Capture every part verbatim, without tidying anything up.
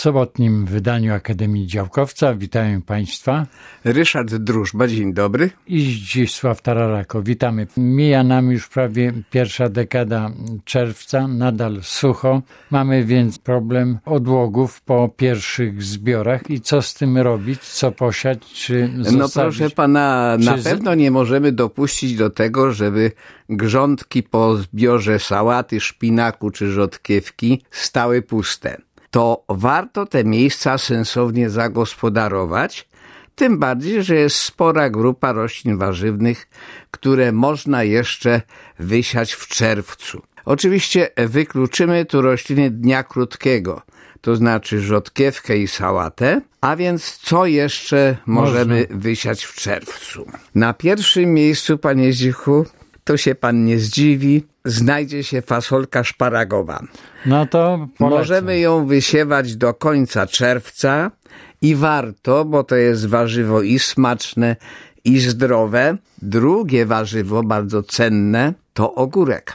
sobotnim wydaniu Akademii Działkowca. Witają Państwa. Ryszard Drużba, dzień dobry. I Zdzisław Tararako. Witamy. Mija nam już prawie pierwsza dekada czerwca, nadal sucho. Mamy więc problem odłogów po pierwszych zbiorach i co z tym robić, co posiać, czy zostawić? No proszę pana, na czy... pewno nie możemy dopuścić do tego, żeby grządki po zbiorze sałaty, szpinaku czy rzodkiewki stały puste. To warto te miejsca sensownie zagospodarować, tym bardziej, że jest spora grupa roślin warzywnych, które można jeszcze wysiać w czerwcu. Oczywiście wykluczymy tu rośliny dnia krótkiego, to znaczy rzodkiewkę i sałatę, a więc co jeszcze możemy można wysiać w czerwcu? Na pierwszym miejscu, panie Zdzichu, to się pan nie zdziwi, znajdzie się fasolka szparagowa. No to polecam. Możemy ją wysiewać do końca czerwca i warto, bo to jest warzywo i smaczne, i zdrowe. Drugie warzywo, bardzo cenne, to ogórek.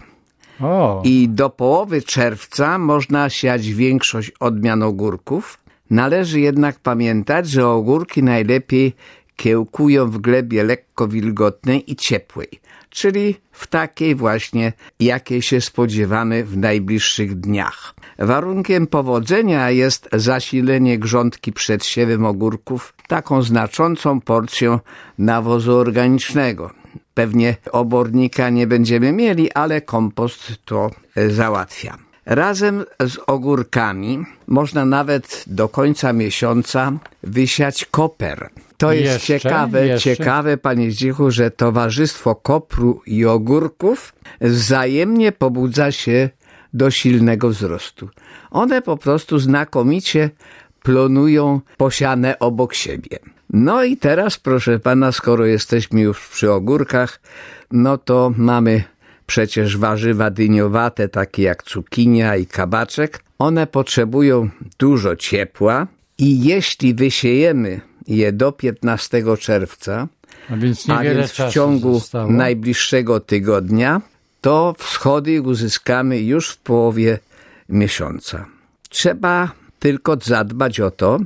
O. I do połowy czerwca można siać większość odmian ogórków. Należy jednak pamiętać, że ogórki najlepiej kiełkują w glebie lekko wilgotnej i ciepłej, czyli w takiej właśnie, jakiej się spodziewamy w najbliższych dniach. Warunkiem powodzenia jest zasilenie grządki przed siewem ogórków taką znaczącą porcją nawozu organicznego. Pewnie obornika nie będziemy mieli, ale kompost to załatwia. Razem z ogórkami można nawet do końca miesiąca wysiać koper. To jest jeszcze, ciekawe, jeszcze. ciekawe, panie Zdzichu, że towarzystwo kopru i ogórków wzajemnie pobudza się do silnego wzrostu. One po prostu znakomicie plonują posiane obok siebie. No i teraz, proszę pana, skoro jesteśmy już przy ogórkach, no to mamy przecież warzywa dyniowate, takie jak cukinia i kabaczek. One potrzebują dużo ciepła i jeśli wysiejemy je do piętnastego czerwca, a więc, a więc w ciągu zostało. najbliższego tygodnia, to wschody uzyskamy już w połowie miesiąca. Trzeba tylko zadbać o to,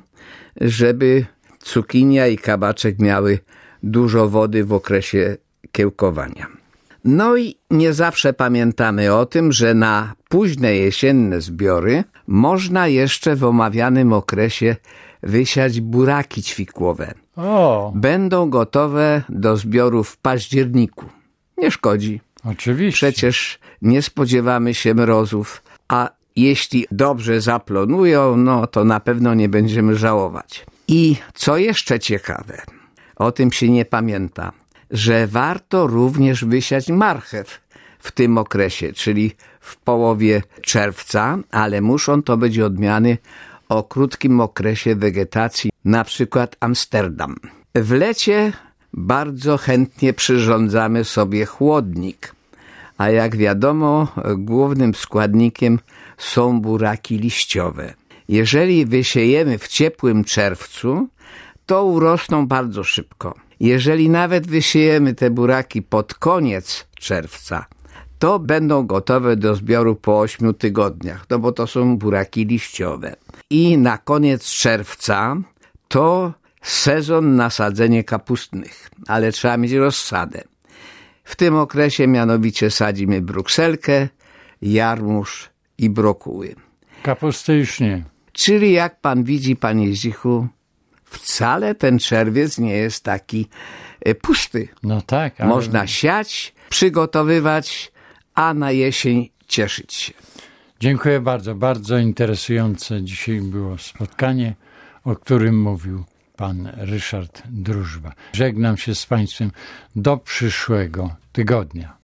żeby cukinia i kabaczek miały dużo wody w okresie kiełkowania. No i nie zawsze pamiętamy o tym, że na późne jesienne zbiory można jeszcze w omawianym okresie wysiać buraki ćwikłowe. O. Będą gotowe do zbioru w październiku. Nie szkodzi. Oczywiście. Przecież nie spodziewamy się mrozów, a jeśli dobrze zaplonują, no to na pewno nie będziemy żałować. I co jeszcze ciekawe, o tym się nie pamięta, że warto również wysiać marchew w tym okresie, czyli w połowie czerwca, ale muszą to być odmiany o krótkim okresie wegetacji, na przykład Amsterdam. W lecie bardzo chętnie przyrządzamy sobie chłodnik, a jak wiadomo, głównym składnikiem są buraki liściowe. Jeżeli wysiejemy w ciepłym czerwcu, to urosną bardzo szybko. Jeżeli nawet wysiejemy te buraki pod koniec czerwca, to będą gotowe do zbioru po ośmiu tygodniach, no bo to są buraki liściowe. I na koniec czerwca to sezon na sadzenie kapustnych, ale trzeba mieć rozsadę. W tym okresie mianowicie sadzimy brukselkę, jarmuż i brokuły. Kapusty już nie. Czyli jak pan widzi, panie Zdzichu, wcale ten czerwiec nie jest taki pusty. No tak. Ale... Można siać, przygotowywać, a na jesień cieszyć się. Dziękuję bardzo. Bardzo interesujące dzisiaj było spotkanie, o którym mówił pan Ryszard Drużba. Żegnam się z państwem do przyszłego tygodnia.